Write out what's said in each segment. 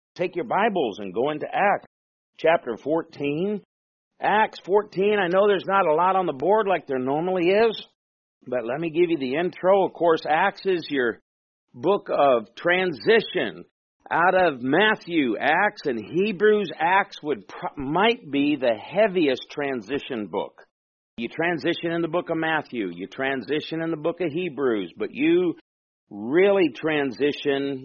Take your Bibles and go into Acts chapter 14. Acts 14, I know there's not a lot on the board like there normally is, but let me give you the intro. Of course, Acts is your book of transition. Out of Matthew, Acts, and Hebrews, Acts might be the heaviest transition book. You transition in the book of Matthew, you transition in the book of Hebrews, but you really transition,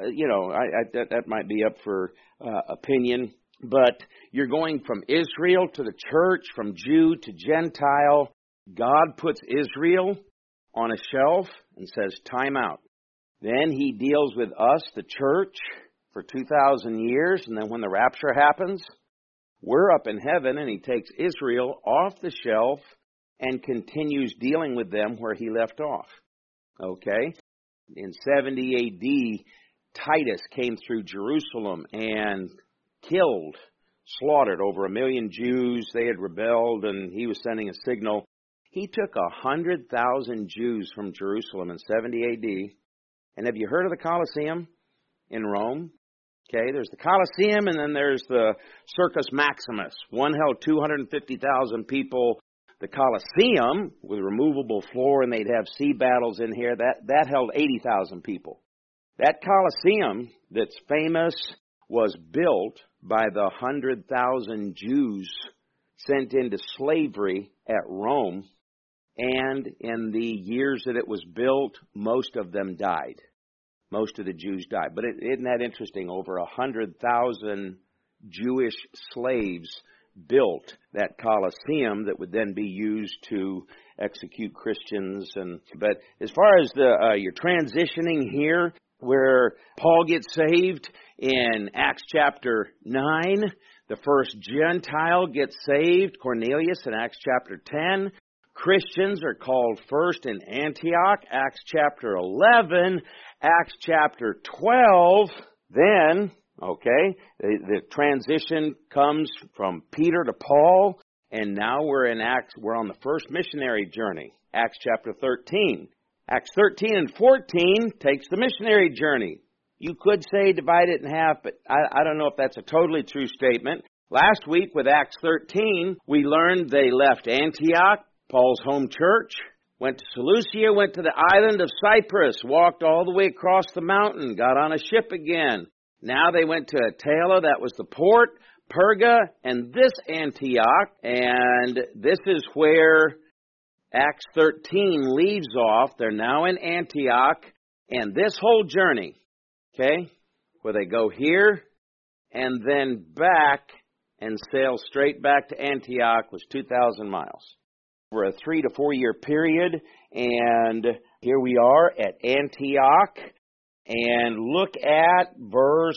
that might be up for opinion, but you're going from Israel to the church, from Jew to Gentile. God puts Israel on a shelf and says, time out. Then he deals with us, the church, for 2,000 years, and then when the rapture happens, we're up in heaven, and he takes Israel off the shelf and continues dealing with them where he left off. Okay? In 70 A.D., Titus came through Jerusalem and slaughtered over 1 million Jews. They had rebelled, and he was sending a signal. He took 100,000 Jews from Jerusalem in 70 A.D., and have you heard of the Colosseum in Rome? Okay, there's the Colosseum, and then there's the Circus Maximus. One held 250,000 people. The Colosseum, with a removable floor, and they'd have sea battles in here, that held 80,000 people. That Colosseum that's famous was built by the 100,000 Jews sent into slavery at Rome, and in the years that it was built, most of them died. Most of the Jews died. But isn't that interesting? Over 100,000 Jewish slaves built that Colosseum that would then be used to execute Christians. But as far as you're transitioning here, where Paul gets saved in Acts chapter 9, the first Gentile gets saved, Cornelius, in Acts chapter 10. Christians are called first in Antioch, Acts chapter 11, Acts chapter 12, then, the transition comes from Peter to Paul, and now we're in Acts, we're on the first missionary journey, Acts chapter 13. Acts 13 and 14 takes the missionary journey. You could say divide it in half, but I don't know if that's a totally true statement. Last week with Acts 13, we learned they left Antioch, Paul's home church, went to Seleucia, went to the island of Cyprus, walked all the way across the mountain, got on a ship again. Now they went to Attila, that was the port, Perga, and this Antioch, and this is where Acts 13 leaves off. They're now in Antioch, and this whole journey, where they go here and then back and sail straight back to Antioch, was 2,000 miles. For a 3 to 4 year period, and here we are at Antioch, and look at verse.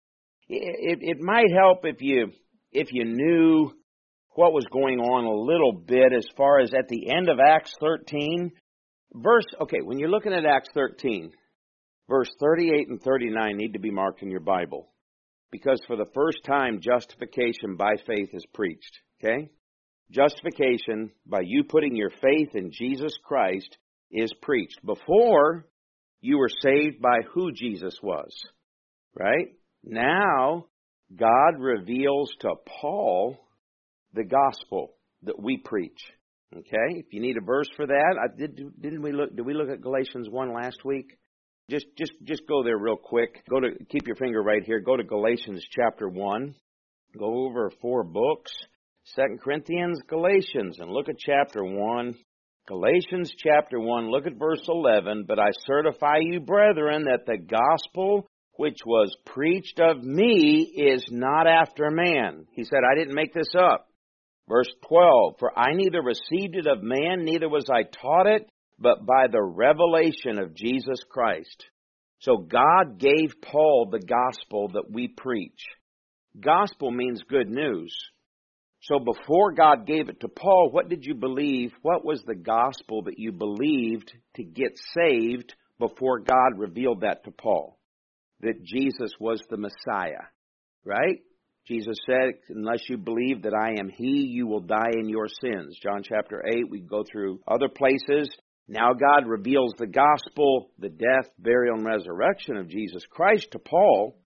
It might help if you knew what was going on a little bit as far as at the end of Acts 13, when you're looking at Acts 13, verse 38 and 39 need to be marked in your Bible, because for the first time justification by faith is preached, Justification by you putting your faith in Jesus Christ is preached. Before, you were saved by who Jesus was, right? Now, God reveals to Paul the gospel that we preach. Okay? If you need a verse for that, did we look at Galatians 1 last week? Just go there real quick. Keep your finger right here. Go to Galatians chapter 1. Go over 4 books. 2 Corinthians, Galatians, and look at chapter 1. Galatians chapter 1, look at verse 11. But I certify you, brethren, that the gospel which was preached of me is not after man. He said, I didn't make this up. Verse 12, for I neither received it of man, neither was I taught it, but by the revelation of Jesus Christ. So God gave Paul the gospel that we preach. Gospel means good news. So before God gave it to Paul, what did you believe? What was the gospel that you believed to get saved before God revealed that to Paul? That Jesus was the Messiah, right? Jesus said, unless you believe that I am He, you will die in your sins. John chapter 8, we go through other places. Now God reveals the gospel, the death, burial, and resurrection of Jesus Christ to Paul.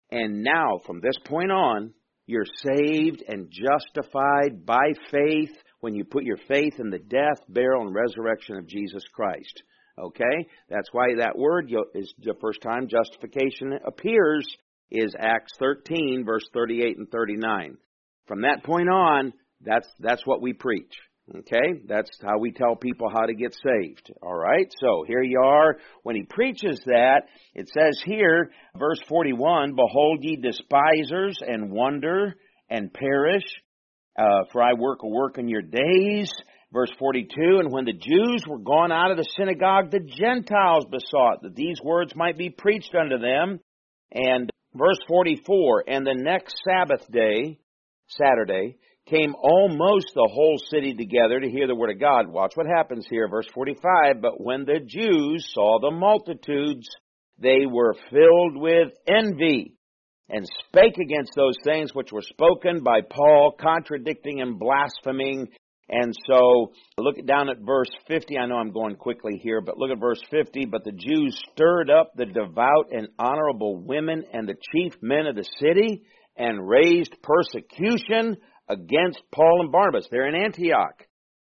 And now, from this point on, you're saved and justified by faith when you put your faith in the death, burial, and resurrection of Jesus Christ. Okay? That's why that word is the first time justification appears is Acts 13, verse 38 and 39. From that point on, that's what we preach. Okay? That's how we tell people how to get saved. All right? So here you are. When he preaches that, it says here, verse 41, "Behold ye despisers, and wonder, and perish, for I work a work in your days." Verse 42, "And when the Jews were gone out of the synagogue, the Gentiles besought that these words might be preached unto them." And verse 44, "And the next Sabbath day," Saturday, "came almost the whole city together to hear the word of God." Watch what happens here, verse 45. "But when the Jews saw the multitudes, they were filled with envy, and spake against those things which were spoken by Paul, contradicting and blaspheming." And so, look down at verse 50. I know I'm going quickly here, but look at verse 50. "But the Jews stirred up the devout and honorable women and the chief men of the city, and raised persecution against Paul and Barnabas." They're in Antioch.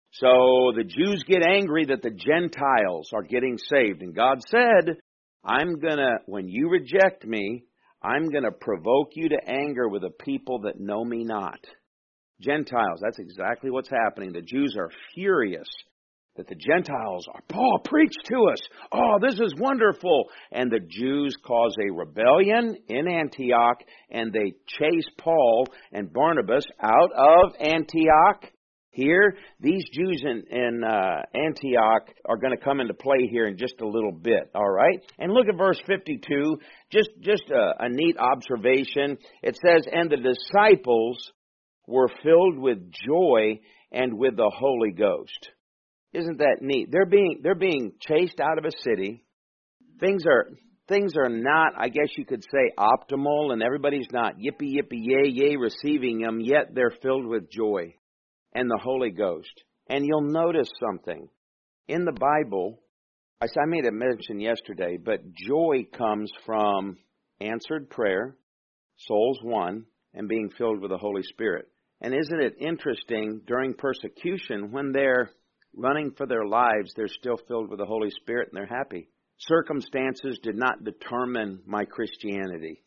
So the Jews get angry that the Gentiles are getting saved. And God said, when you reject me, I'm going to provoke you to anger with a people that know me not. Gentiles, that's exactly what's happening. The Jews are furious that the Gentiles are, "Paul, preach to us. Oh, this is wonderful." And the Jews cause a rebellion in Antioch, and they chase Paul and Barnabas out of Antioch. Here, these Jews in Antioch are going to come into play here in just a little bit, all right? And look at verse 52, just a neat observation. It says, "And the disciples were filled with joy and with the Holy Ghost." Isn't that neat? They're being chased out of a city. Things are not, I guess you could say, optimal, and everybody's not yippee, yippee, yay, yay receiving them, yet they're filled with joy and the Holy Ghost. And you'll notice something. In the Bible, I made a mention yesterday, but joy comes from answered prayer, souls won, and being filled with the Holy Spirit. And isn't it interesting, during persecution, when they're running for their lives, they're still filled with the Holy Spirit and they're happy. Circumstances did not determine my Christianity.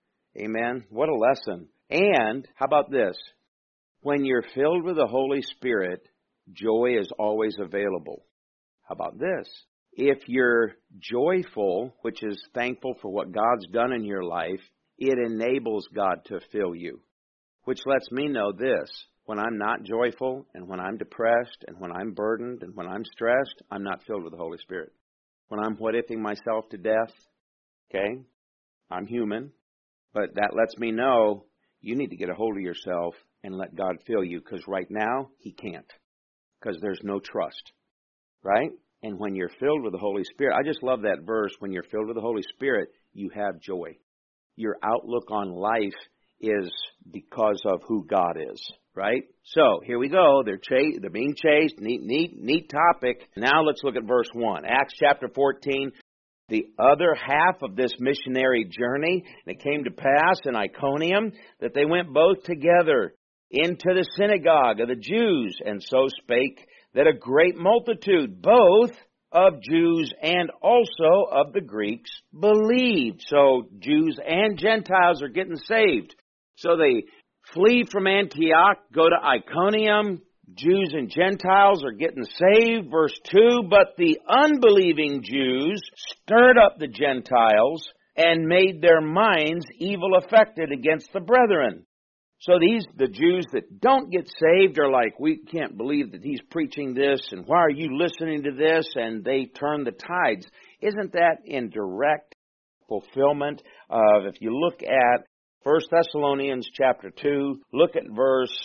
Amen? What a lesson. And, how about this? When you're filled with the Holy Spirit, joy is always available. How about this? If you're joyful, which is thankful for what God's done in your life, it enables God to fill you. Which lets me know this: when I'm not joyful, and when I'm depressed, and when I'm burdened, and when I'm stressed, I'm not filled with the Holy Spirit. When I'm what-ifing myself to death, okay, I'm human, but that lets me know you need to get a hold of yourself and let God fill you, because right now, He can't, because there's no trust, right? And when you're filled with the Holy Spirit, I just love that verse, when you're filled with the Holy Spirit, you have joy. Your outlook on life is because of who God is, right? So, here we go. They're being chased. Neat topic. Now let's look at verse 1. Acts chapter 14. The other half of this missionary journey, and it came to pass in Iconium that they went both together into the synagogue of the Jews, and so spake that a great multitude, both of Jews and also of the Greeks, believed. So Jews and Gentiles are getting saved. So they flee from Antioch, go to Iconium. Jews and Gentiles are getting saved. Verse 2, but the unbelieving Jews stirred up the Gentiles and made their minds evil affected against the brethren. So the Jews that don't get saved are like, we can't believe that he's preaching this, and why are you listening to this? And they turn the tides. Isn't that in direct fulfillment of, if you look at 1 Thessalonians chapter 2, look at verse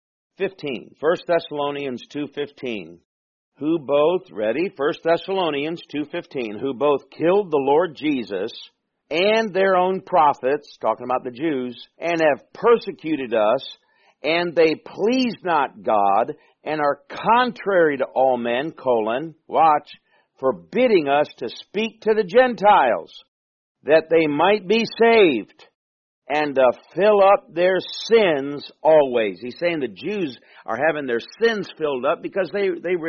15. 1 Thessalonians 2:15. Who both, ready? 1 Thessalonians 2:15. Who both killed the Lord Jesus and their own prophets, talking about the Jews, and have persecuted us, and they please not God, and are contrary to all men, watch, forbidding us to speak to the Gentiles, that they might be saved. and fill up their sins always. He's saying the Jews are having their sins filled up because they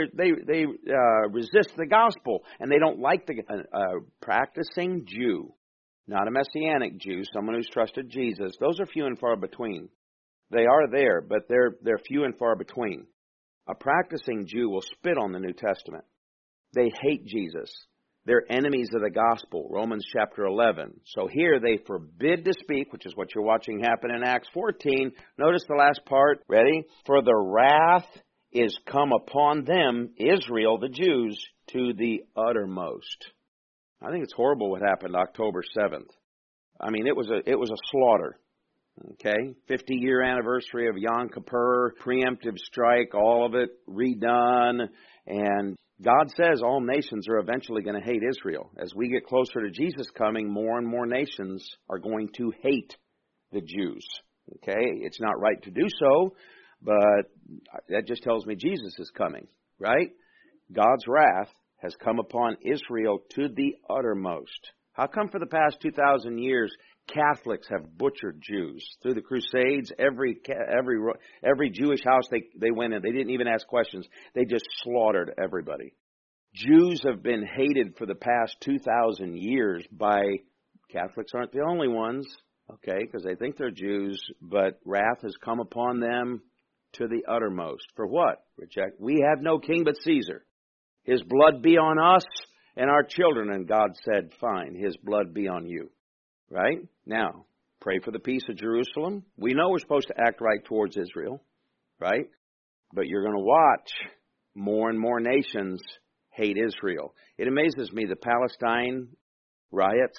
resist the gospel, and they don't like the practicing Jew, not a Messianic Jew, someone who's trusted Jesus. Those are few and far between. They are there, but they're few and far between. A practicing Jew will spit on the New Testament. They hate Jesus. They're enemies of the gospel, Romans chapter 11. So here they forbid to speak, which is what you're watching happen in Acts 14. Notice the last part. Ready? For the wrath is come upon them, Israel, the Jews, to the uttermost. I think it's horrible what happened October 7th. I mean, it was a slaughter. Okay? 50-year anniversary of Yom Kippur, preemptive strike, all of it redone, and God says all nations are eventually going to hate Israel. As we get closer to Jesus coming, more and more nations are going to hate the Jews. Okay? It's not right to do so, but that just tells me Jesus is coming, right? God's wrath has come upon Israel to the uttermost. How come for the past 2,000 years Catholics have butchered Jews? Through the Crusades, every Jewish house they went in, they didn't even ask questions. They just slaughtered everybody. Jews have been hated for the past 2,000 years by Catholics. Aren't the only ones, okay, because they think they're Jews, but wrath has come upon them to the uttermost. For what? Reject. We have no king but Caesar. His blood be on us and our children. And God said, fine, his blood be on you. Right? Now, pray for the peace of Jerusalem. We know we're supposed to act right towards Israel, right? But you're going to watch more and more nations hate Israel. It amazes me, the Palestine riots,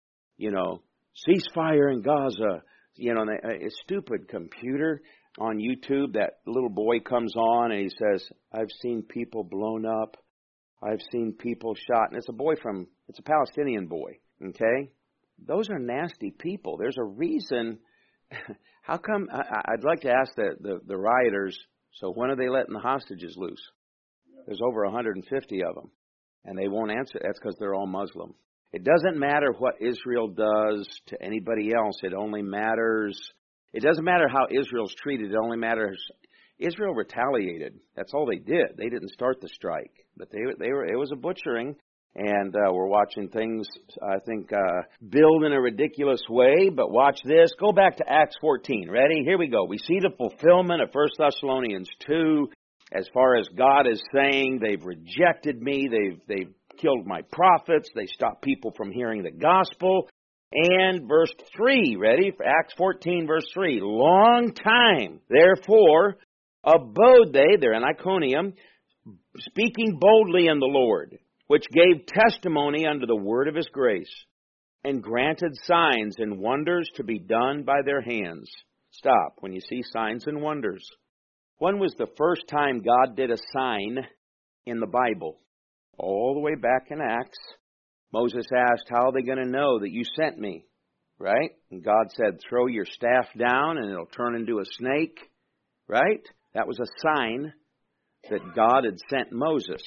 ceasefire in Gaza, a stupid computer on YouTube, that little boy comes on and he says, I've seen people blown up. I've seen people shot. And it's a Palestinian boy, okay? Those are nasty people. There's a reason. How come? I'd like to ask the rioters, so when are they letting the hostages loose? There's over 150 of them, and they won't answer. That's because they're all Muslim. It doesn't matter what Israel does to anybody else. It only matters. It doesn't matter how Israel's treated. It only matters. Israel retaliated. That's all they did. They didn't start the strike, but it was a butchering. And we're watching things, I think, build in a ridiculous way. But watch this. Go back to Acts 14. Ready? Here we go. We see the fulfillment of 1 Thessalonians 2. As far as God is saying, they've rejected me. They've killed my prophets. They stopped people from hearing the gospel. And verse 3. Ready? Acts 14, verse 3. Long time, therefore, abode they, they're in Iconium, speaking boldly in the Lord, which gave testimony unto the word of his grace, and granted signs and wonders to be done by their hands. Stop when you see signs and wonders. When was the first time God did a sign in the Bible? All the way back in Acts. Moses asked, how are they going to know that you sent me? Right? And God said, throw your staff down and it'll turn into a snake. Right? That was a sign that God had sent Moses.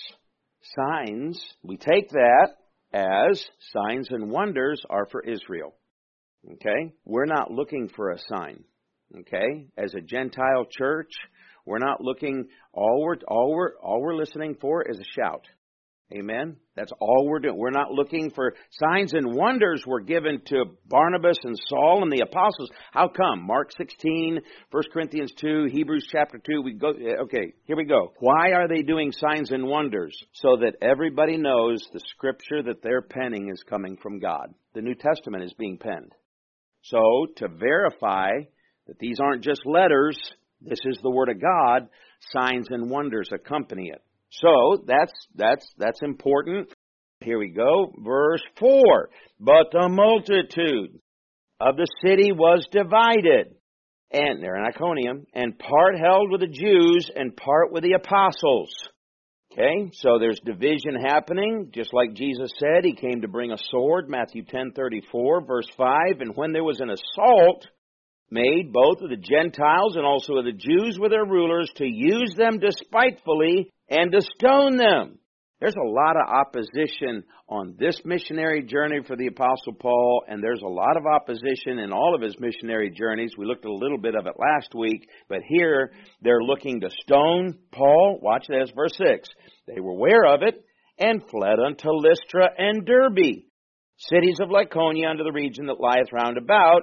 Signs, we take that as signs and wonders are for Israel. Okay? We're not looking for a sign. Okay? As a Gentile church, we're not looking, all we're listening for is a shout. Amen? That's all we're doing. We're not looking for signs and wonders were given to Barnabas and Saul and the apostles. How come? Mark 16, 1 Corinthians 2, Hebrews chapter 2. Okay, here we go. Why are they doing signs and wonders? So that everybody knows the scripture that they're penning is coming from God. The New Testament is being penned. So, to verify that these aren't just letters, this is the Word of God, signs and wonders accompany it. So, that's important. Here we go. Verse 4. But the multitude of the city was divided. And they're in Iconium. And part held with the Jews and part with the apostles. Okay, so there's division happening. Just like Jesus said, he came to bring a sword. Matthew 10:34, verse 5. And when there was an assault made both of the Gentiles and also of the Jews with their rulers to use them despitefully and to stone them. There's a lot of opposition on this missionary journey for the Apostle Paul, and there's a lot of opposition in all of his missionary journeys. We looked at a little bit of it last week, but here they're looking to stone Paul. Watch this, verse 6. They were aware of it and fled unto Lystra and Derbe, cities of Lycaonia under the region that lieth round about,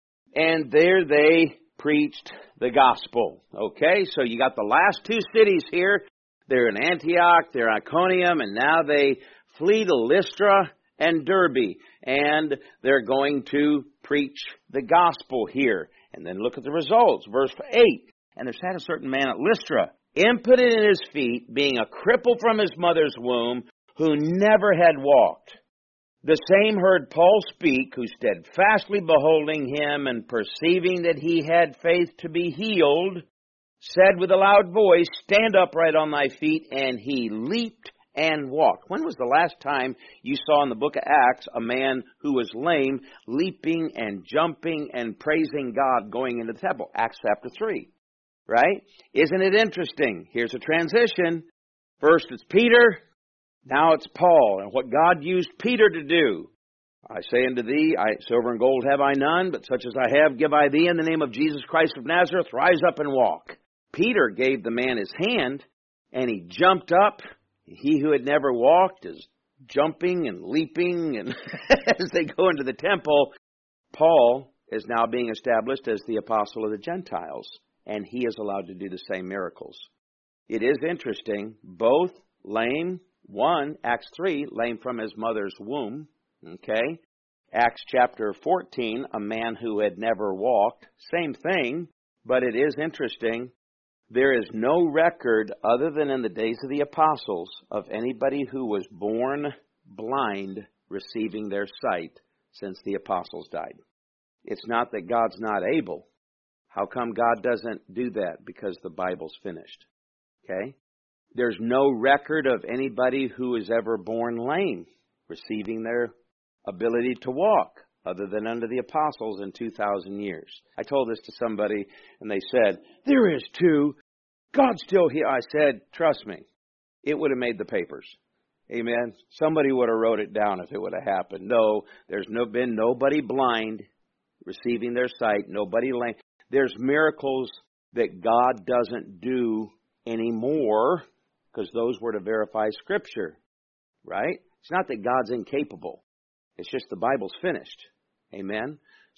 and there they preached the gospel. Okay, so you got the last two cities here. They're in Antioch, they're Iconium, and now they flee to Lystra and Derbe, and they're going to preach the gospel here. And then look at the results. Verse 8, and there sat a certain man at Lystra, impotent in his feet, being a cripple from his mother's womb, who never had walked. The same heard Paul speak, who steadfastly beholding him and perceiving that he had faith to be healed, said with a loud voice, stand upright on thy feet, and he leaped and walked. When was the last time you saw in the book of Acts a man who was lame leaping and jumping and praising God going into the temple? Acts chapter 3, right? Isn't it interesting? Here's a transition. First it's Peter, now it's Paul, and what God used Peter to do. I say unto thee, silver and gold have I none, but such as I have give I thee in the name of Jesus Christ of Nazareth, rise up and walk. Peter gave the man his hand, and he jumped up. He who had never walked is jumping and leaping, and as they go into the temple, Paul is now being established as the apostle of the Gentiles, and he is allowed to do the same miracles. It is interesting, both lame, one, Acts 3, lame from his mother's womb, okay? Acts chapter 14, a man who had never walked, same thing, but it is interesting. There is no record, other than in the days of the apostles, of anybody who was born blind receiving their sight since the apostles died. It's not that God's not able. How come God doesn't do that? Because the Bible's finished. Okay? There's no record of anybody who is ever born lame receiving their ability to walk, other than under the apostles in 2,000 years. I told this to somebody, and they said, there is too. God's still here. I said, trust me, it would have made the papers. Amen. Somebody would have wrote it down if it would have happened. No, there's been nobody blind receiving their sight, nobody lame. There's miracles that God doesn't do anymore because those were to verify Scripture, right? It's not that God's incapable. It's just the Bible's finished. Amen.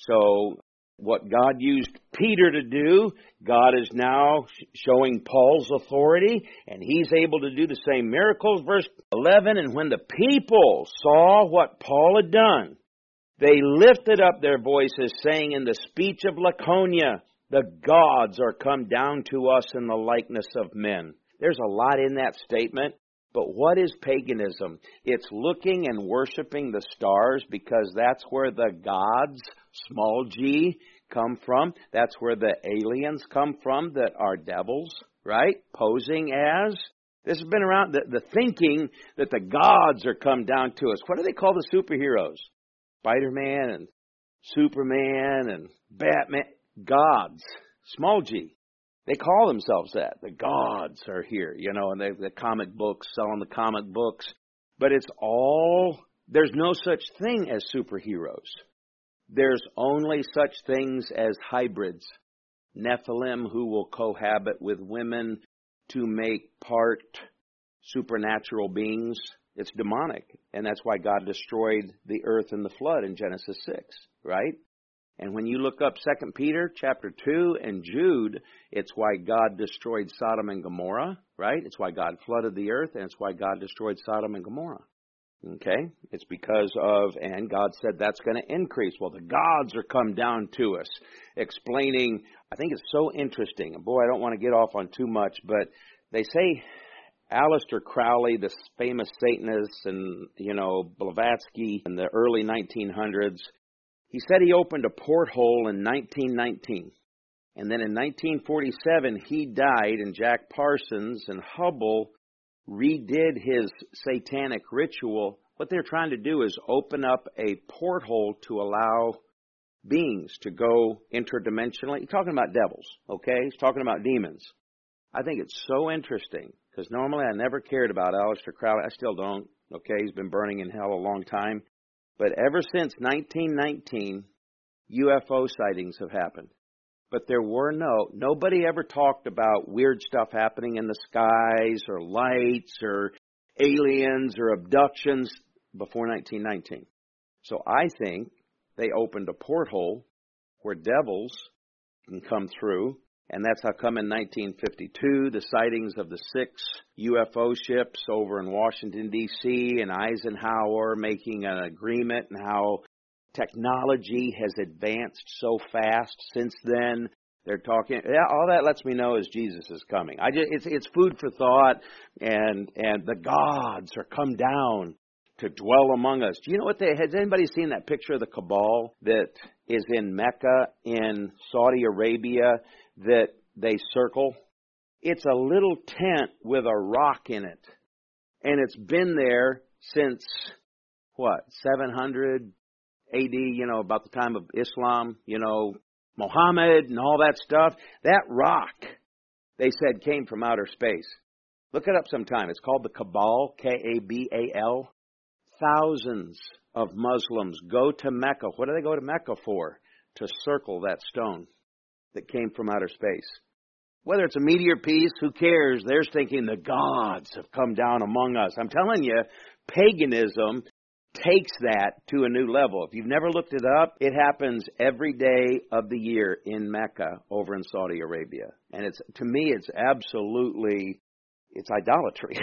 So what God used Peter to do, God is now showing Paul's authority, and he's able to do the same miracles. Verse 11, and when the people saw what Paul had done, they lifted up their voices, saying in the speech of Lycaonia, the gods are come down to us in the likeness of men. There's a lot in that statement. But what is paganism? It's looking and worshiping the stars because that's where the gods, small g, come from. That's where the aliens come from that are devils, right? Posing as. This has been around, the thinking that the gods are come down to us. What do they call the superheroes? Spider-Man and Superman and Batman. Gods, small g. They call themselves that. The gods are here, and the comic books, selling the comic books. But it's all, there's no such thing as superheroes. There's only such things as hybrids. Nephilim who will cohabit with women to make part supernatural beings. It's demonic. And that's why God destroyed the earth in the flood in Genesis 6, right? And when you look up 2 Peter chapter 2 and Jude, it's why God destroyed Sodom and Gomorrah, right? It's why God flooded the earth, and it's why God destroyed Sodom and Gomorrah. Okay? It's because of, and God said that's going to increase. Well, the gods are come down to us, explaining, I think it's so interesting. And boy, I don't want to get off on too much, but they say Aleister Crowley, this famous Satanist, and, Blavatsky in the early 1900s, he said he opened a porthole in 1919. And then in 1947, he died, and Jack Parsons and Hubble redid his satanic ritual. What they're trying to do is open up a porthole to allow beings to go interdimensionally. He's talking about devils, okay? He's talking about demons. I think it's so interesting because normally I never cared about Aleister Crowley. I still don't. Okay, he's been burning in hell a long time. But ever since 1919, UFO sightings have happened. But there were nobody ever talked about weird stuff happening in the skies or lights or aliens or abductions before 1919. So I think they opened a porthole where devils can come through. And that's how come in 1952, the sightings of the 6 UFO ships over in Washington, D.C., and Eisenhower making an agreement, and how technology has advanced so fast since then. They're talking, all that lets me know is Jesus is coming. It's food for thought, and the gods are come down to dwell among us. Do you know has anybody seen that picture of the cabal that is in Mecca in Saudi Arabia that they circle? It's a little tent with a rock in it. And it's been there since, 700 AD, about the time of Islam, Muhammad and all that stuff. That rock, they said, came from outer space. Look it up sometime. It's called the Cabal, Kabal. Thousands of Muslims go to Mecca. What do they go to Mecca for? To circle that stone that came from outer space. Whether it's a meteor piece, who cares? They're thinking the gods have come down among us. I'm telling you, paganism takes that to a new level. If you've never looked it up, it happens every day of the year in Mecca over in Saudi Arabia. And to me, it's absolutely, it's idolatry.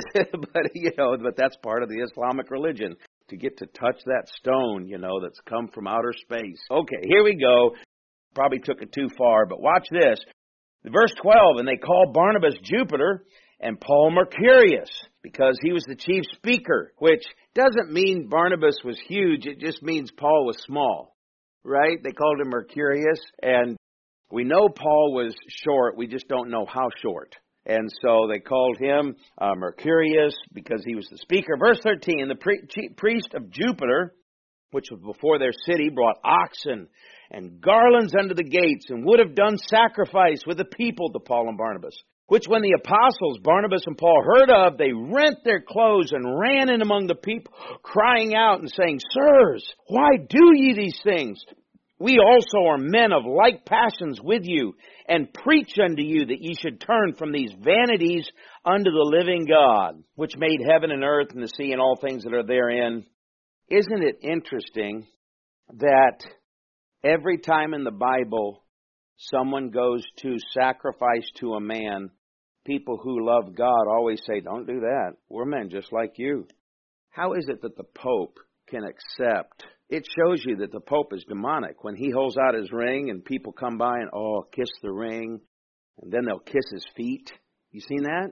but that's part of the Islamic religion, to get to touch that stone, that's come from outer space. Okay, here we go. Probably took it too far, but watch this. Verse 12, and they called Barnabas Jupiter and Paul Mercurius, because he was the chief speaker, which doesn't mean Barnabas was huge. It just means Paul was small, right? They called him Mercurius, and we know Paul was short. We just don't know how short. And so they called him Mercurius because he was the speaker. Verse 13, the priest of Jupiter, which was before their city, brought oxen and garlands unto the gates, and would have done sacrifice with the people to Paul and Barnabas. Which when the apostles, Barnabas and Paul, heard of, they rent their clothes and ran in among the people, crying out and saying, Sirs, why do ye these things? We also are men of like passions with you, and preach unto you that ye should turn from these vanities unto the living God, which made heaven and earth and the sea and all things that are therein. Isn't it interesting that every time in the Bible someone goes to sacrifice to a man, people who love God always say, don't do that. We're men just like you. How is it that the Pope can accept? It shows you that the Pope is demonic. When he holds out his ring and people come by and, kiss the ring, and then they'll kiss his feet. You seen that?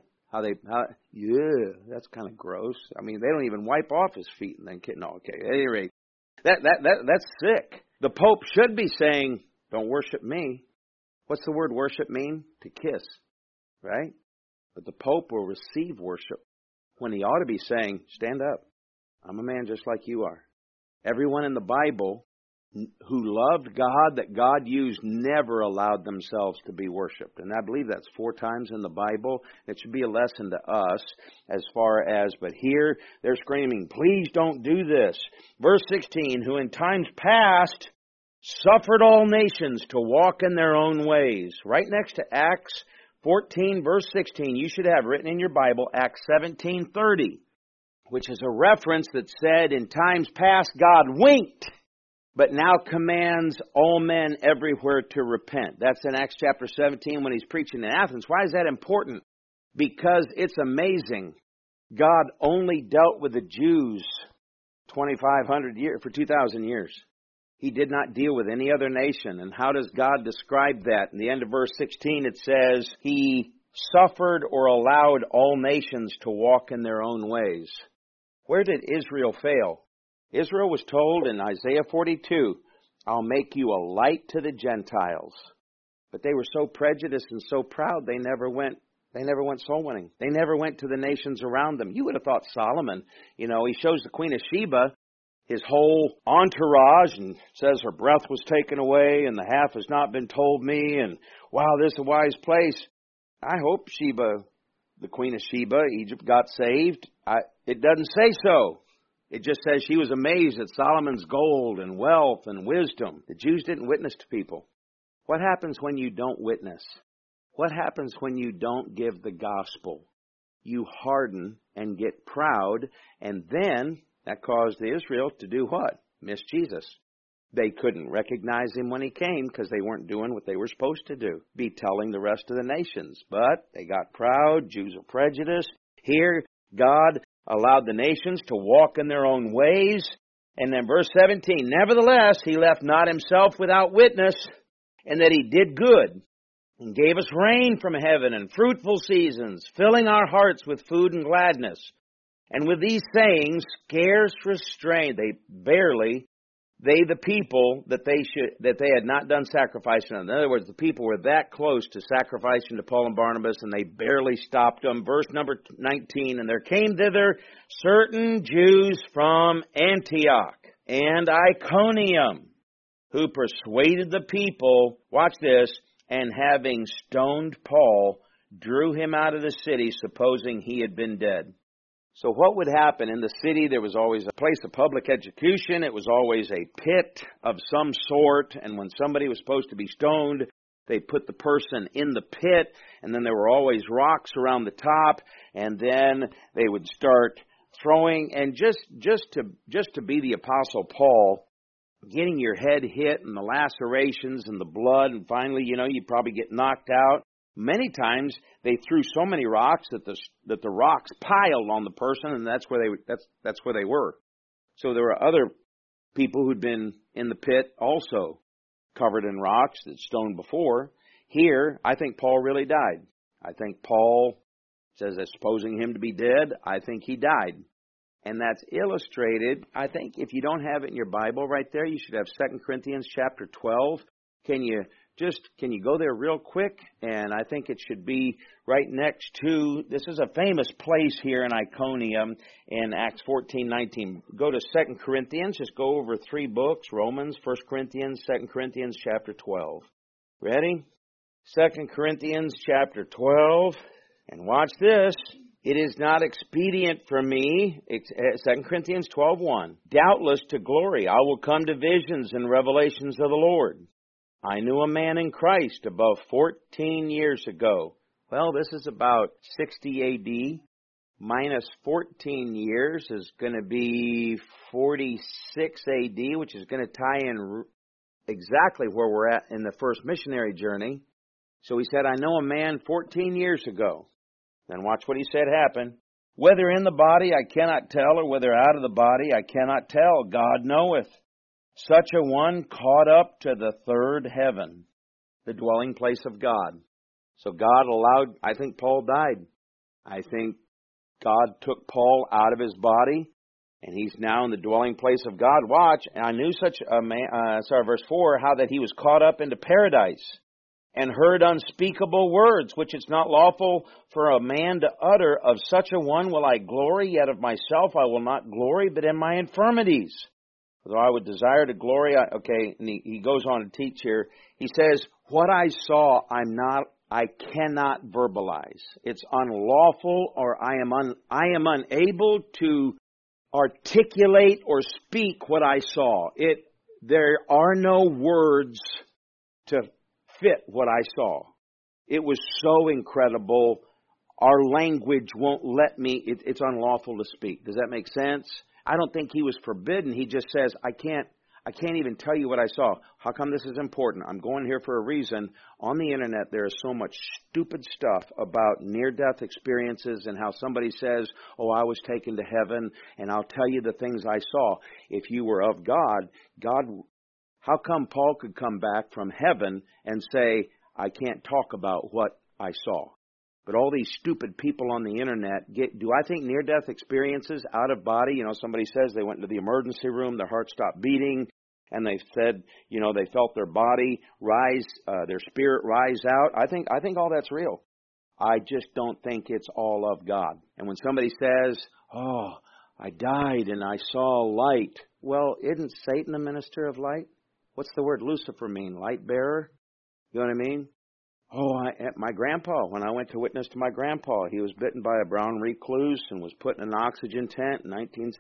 That's kind of gross. I mean, they don't even wipe off his feet and then okay. At any rate, that's sick. The Pope should be saying, don't worship me. What's the word worship mean? To kiss, right? But the Pope will receive worship when he ought to be saying, stand up. I'm a man just like you are. Everyone in the Bible who loved God, that God used, never allowed themselves to be worshipped. And I believe that's 4 times in the Bible. It should be a lesson to us as far as, but here they're screaming, please don't do this. Verse 16, who in times past suffered all nations to walk in their own ways. Right next to Acts 14, verse 16, you should have written in your Bible, Acts 17:30, which is a reference that said in times past God winked, but now commands all men everywhere to repent. That's in Acts chapter 17 when he's preaching in Athens. Why is that important? Because it's amazing. God only dealt with the Jews 2,500 years, for 2,000 years. He did not deal with any other nation. And how does God describe that? In the end of verse 16 it says, He suffered or allowed all nations to walk in their own ways. Where did Israel fail? Israel was told in Isaiah 42, I'll make you a light to the Gentiles. But they were so prejudiced and so proud, they never went soul winning. They never went to the nations around them. You would have thought Solomon, he shows the Queen of Sheba his whole entourage and says her breath was taken away and the half has not been told me, and wow, this is a wise place. I hope Sheba, the Queen of Sheba, Egypt, got saved. It doesn't say so. It just says she was amazed at Solomon's gold and wealth and wisdom. The Jews didn't witness to people. What happens when you don't witness? What happens when you don't give the gospel? You harden and get proud, and then that caused Israel to do what? Miss Jesus. They couldn't recognize him when he came because they weren't doing what they were supposed to do, be telling the rest of the nations. But they got proud. Jews are prejudiced. Here, God allowed the nations to walk in their own ways. And then verse 17, nevertheless, he left not himself without witness, and that he did good, and gave us rain from heaven and fruitful seasons, filling our hearts with food and gladness. And with these sayings, scarce restrained, the people that they had not done sacrificing on. In other words, the people were that close to sacrificing to Paul and Barnabas, and they barely stopped them. Verse number 19, and there came thither certain Jews from Antioch and Iconium, who persuaded the people, watch this, and having stoned Paul, drew him out of the city, supposing he had been dead. So what would happen? In the city, there was always a place of public execution. It was always a pit of some sort. And when somebody was supposed to be stoned, they put the person in the pit. And then there were always rocks around the top. And then they would start throwing. And just to be the Apostle Paul, getting your head hit and the lacerations and the blood. And finally, you'd probably get knocked out. Many times they threw so many rocks that the rocks piled on the person, and that's where they were. So there were other people who'd been in the pit also covered in rocks that stoned before. Here, I think Paul really died. I think Paul says that supposing him to be dead, I think he died. And that's illustrated, I think if you don't have it in your Bible right there, you should have 2 Corinthians chapter 12. Can you go there real quick? And I think it should be right next to, this is a famous place here in Iconium in Acts 14:19. Go to 2 Corinthians, just go over 3 books, Romans, 1 Corinthians, 2 Corinthians chapter 12. Ready? 2 Corinthians chapter 12. And watch this. It is not expedient for me, 2 Corinthians 12:1. Doubtless to glory, I will come to visions and revelations of the Lord. I knew a man in Christ above 14 years ago. Well, this is about 60 A.D. Minus 14 years is going to be 46 A.D., which is going to tie in exactly where we're at in the first missionary journey. So he said, I know a man 14 years ago. Then watch what he said happen. Whether in the body I cannot tell, or whether out of the body I cannot tell. God knoweth. Such a one caught up to the third heaven, the dwelling place of God. So God allowed, I think Paul died. I think God took Paul out of his body, and he's now in the dwelling place of God. Watch, and I knew such a man, verse 4, how that he was caught up into paradise, and heard unspeakable words, which it's not lawful for a man to utter. Of such a one will I glory, yet of myself I will not glory, but in my infirmities. Though I would desire to glory, and he goes on to teach here. He says, what I saw, I cannot verbalize. It's unlawful, or I am unable to articulate or speak what I saw. There are no words to fit what I saw. It was so incredible. Our language won't let me. It's unlawful to speak. Does that make sense? I don't think he was forbidden. He just says, I can't even tell you what I saw. How come this is important? I'm going here for a reason. On the internet, there is so much stupid stuff about near-death experiences and how somebody says, oh, I was taken to heaven, and I'll tell you the things I saw. If you were of God, how come Paul could come back from heaven and say, I can't talk about what I saw? But all these stupid people on the internet do I think near-death experiences out of body? Somebody says they went into the emergency room, their heart stopped beating, and they said, they felt their body rise, their spirit rise out. I think all that's real. I just don't think it's all of God. And when somebody says, oh, I died and I saw light. Well, isn't Satan a minister of light? What's the word Lucifer mean? Light bearer? You know what I mean? My grandpa, when I went to witness to my grandpa, he was bitten by a brown recluse and was put in an oxygen tent in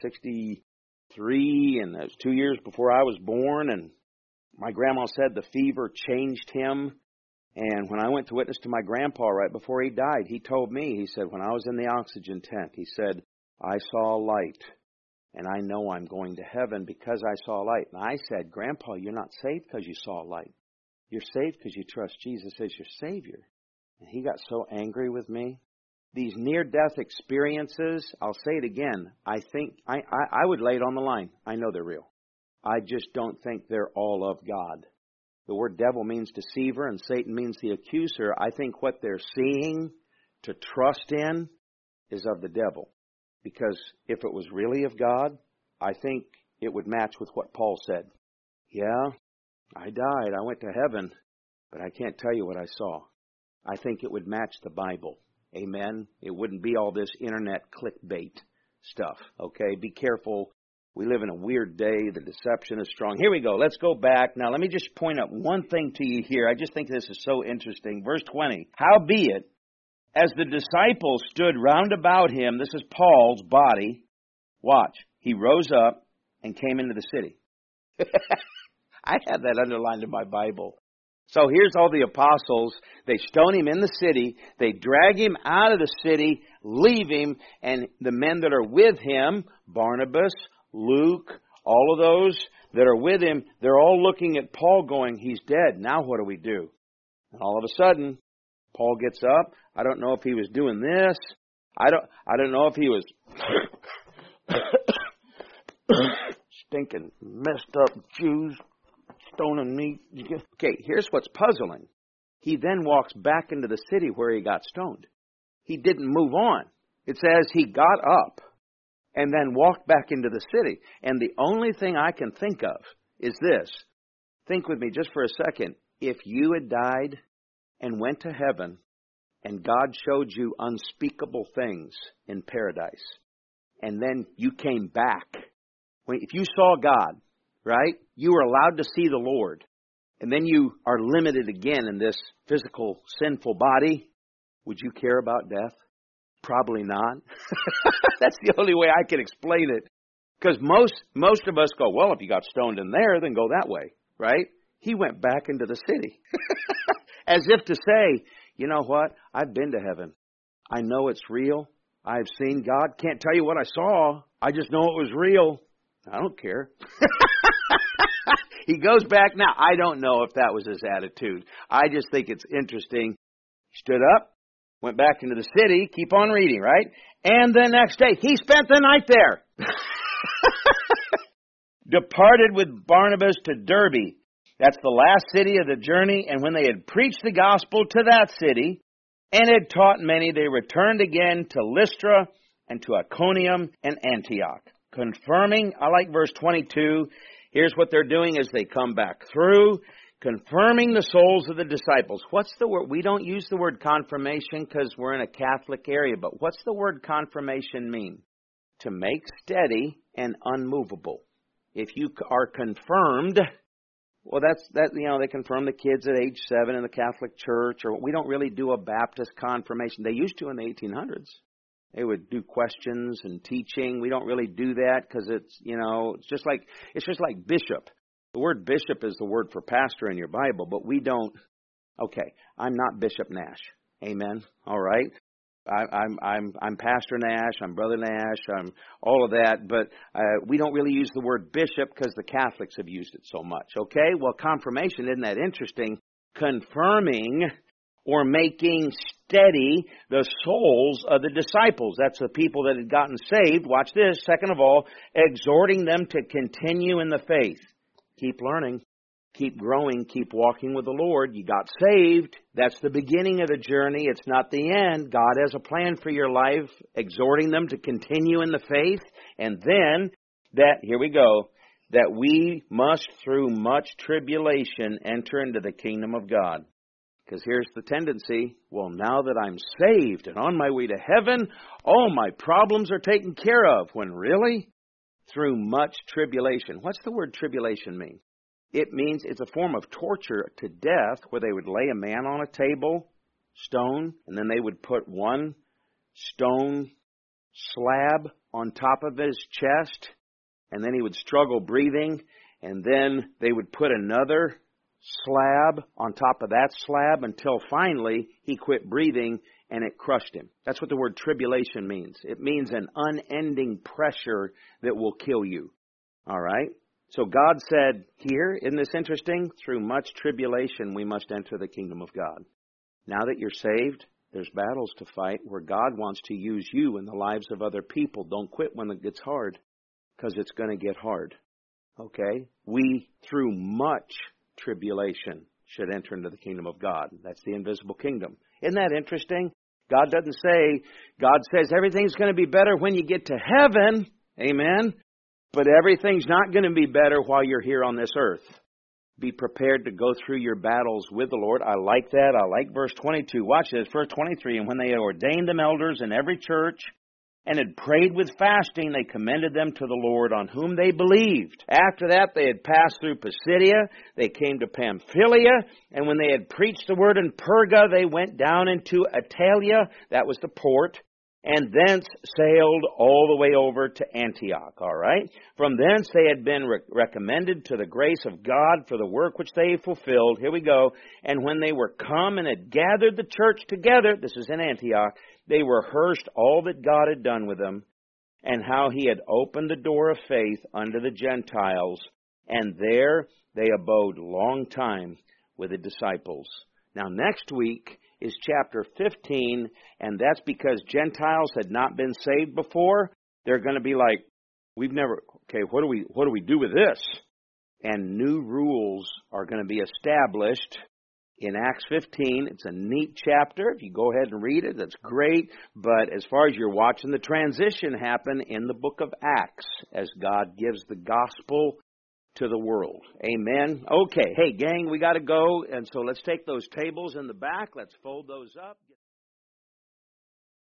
1963, and that was 2 years before I was born, and my grandma said the fever changed him. And when I went to witness to my grandpa right before he died, he told me, he said, when I was in the oxygen tent, he said, I saw a light, and I know I'm going to heaven because I saw a light. And I said, Grandpa, you're not saved because you saw a light. You're saved because you trust Jesus as your Savior. And he got so angry with me. These near-death experiences, I'll say it again, I think, I would lay it on the line. I know they're real. I just don't think they're all of God. The word devil means deceiver and Satan means the accuser. I think what they're seeing to trust in is of the devil. Because if it was really of God, I think it would match with what Paul said. Yeah, I died. I went to heaven, but I can't tell you what I saw. I think it would match the Bible. Amen? It wouldn't be all this internet clickbait stuff. Okay? Be careful. We live in a weird day. The deception is strong. Here we go. Let's go back. Now, let me just point out one thing to you here. I just think this is so interesting. Verse 20. Howbeit, as the disciples stood round about him, this is Paul's body, watch, he rose up and came into the city. I have that underlined in my Bible. So here's all the apostles. They stone him in the city. They drag him out of the city, leave him, and the men that are with him, Barnabas, Luke, all of those that are with him, they're all looking at Paul going, he's dead. Now what do we do? And all of a sudden, Paul gets up. I don't know if he was doing this. I don't know if he was stinking, messed up Jews stoning me. Okay, here's what's puzzling. He then walks back into the city where he got stoned. He didn't move on. It says he got up and then walked back into the city. And the only thing I can think of is this. Think with me just for a second. If you had died and went to heaven and God showed you unspeakable things in paradise, and then you came back, if you saw God, right, you were allowed to see the Lord, and then you are limited again in this physical, sinful body, would you care about death? Probably not. That's the only way I can explain it. Because most of us go, well, if you got stoned in there, then go that way, right? He went back into the city. As if to say, you know what? I've been to heaven. I know it's real. I've seen God. Can't tell you what I saw. I just know it was real. I don't care. He goes back. Now, I don't know if that was his attitude. I just think it's interesting. He stood up, went back into the city. Keep on reading, right? And the next day, he spent the night there. Departed with Barnabas to Derbe. That's the last city of the journey. And when they had preached the gospel to that city and had taught many, they returned again to Lystra and to Iconium and Antioch. Confirming, I like verse 22. Here's what they're doing as they come back through. Confirming the souls of the disciples. What's the word? We don't use the word confirmation because we're in a Catholic area. But what's the word confirmation mean? To make steady and unmovable. If you are confirmed, well, they confirm the kids at age 7 in the Catholic Church, or we don't really do a Baptist confirmation. They used to in the 1800s. They would do questions and teaching. We don't really do that because it's just like bishop. The word bishop is the word for pastor in your Bible, but we don't. Okay, I'm not Bishop Nash. Amen. All right. I'm Pastor Nash, I'm Brother Nash, I'm all of that, but we don't really use the word bishop because the Catholics have used it so much, okay? Well, confirmation, isn't that interesting? Confirming or making steady the souls of the disciples. That's the people that had gotten saved. Watch this. Second of all, exhorting them to continue in the faith. Keep learning. Keep growing, keep walking with the Lord. You got saved. That's the beginning of the journey. It's not the end. God has a plan for your life, exhorting them to continue in the faith. And then, here we go, that we must through much tribulation enter into the kingdom of God. Because here's the tendency, well, now that I'm saved and on my way to heaven, all my problems are taken care of. When really? Through much tribulation. What's the word tribulation mean? It means it's a form of torture to death where they would lay a man on a table, stone, and then they would put one stone slab on top of his chest, and then he would struggle breathing, and then they would put another slab on top of that slab until finally he quit breathing and it crushed him. That's what the word tribulation means. It means an unending pressure that will kill you. All right? So God said here, isn't this interesting? Through much tribulation we must enter the kingdom of God. Now that you're saved, there's battles to fight where God wants to use you in the lives of other people. Don't quit when it gets hard, because it's going to get hard. Okay? We, through much tribulation, should enter into the kingdom of God. That's the invisible kingdom. Isn't that interesting? God says everything's going to be better when you get to heaven. Amen? But everything's not going to be better while you're here on this earth. Be prepared to go through your battles with the Lord. I like that. I like verse 22. Watch this. Verse 23. And when they ordained them elders in every church and had prayed with fasting, they commended them to the Lord on whom they believed. After that, they had passed through Pisidia. They came to Pamphylia. And when they had preached the word in Perga, they went down into Attalia. That was the port. And thence sailed all the way over to Antioch, all right? From thence they had been recommended to the grace of God for the work which they fulfilled. Here we go. And when they were come and had gathered the church together, this is in Antioch, they rehearsed all that God had done with them and how he had opened the door of faith unto the Gentiles. And there they abode long time with the disciples. Now next week is chapter 15, and that's because Gentiles had not been saved before. They're going to be like, what do we do with this? And new rules are going to be established in Acts 15. It's a neat chapter. If you go ahead and read it, that's great. But as far as you're watching the transition happen in the book of Acts, as God gives the gospel to the world. Amen. Okay. Hey, gang, we got to go. And so let's take those tables in the back. Let's fold those up.